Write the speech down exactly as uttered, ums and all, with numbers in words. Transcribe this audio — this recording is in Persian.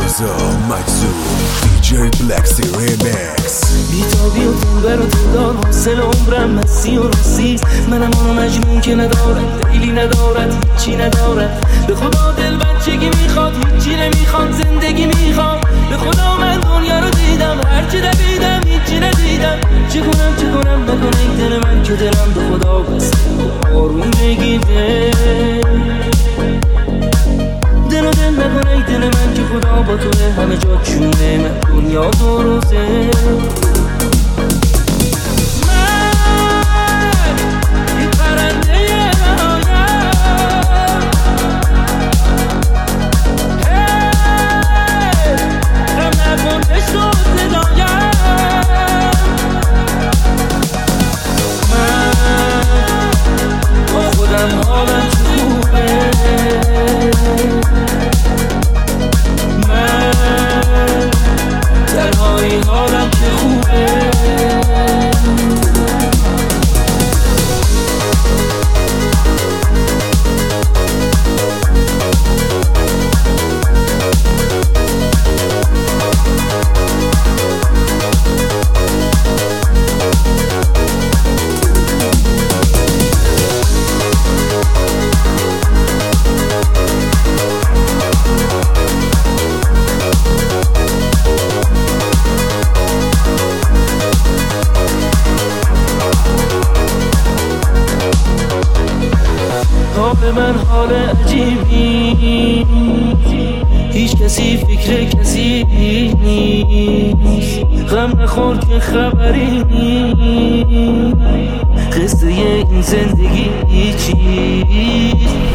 رضا مجذوب دی جی بلک سی ریمکس. بیتابی و تنبر و تندار حاصل عمرم مستی و راستی. منم آنو مجنون که ندارد دیلی ندارد هیچی ندارد. به خدا دل بچگی میخواد هیچی نمیخواد زندگی میخواد. به خدا من دنیا رو دیدم هرچی دویدم هیچی ندیدم. چه کنم چه کنم نکنه ای دل من که دلم به خدا بسته آروم بگیده. دل و دل نکنه ای دل من که خدا با توه همه جا چونه من دنیا دو روزه. حال من حال عجیبی هیچ کسی فکر کسی نیست. غم نخور که خبری نیست قصه این زندگی چیست.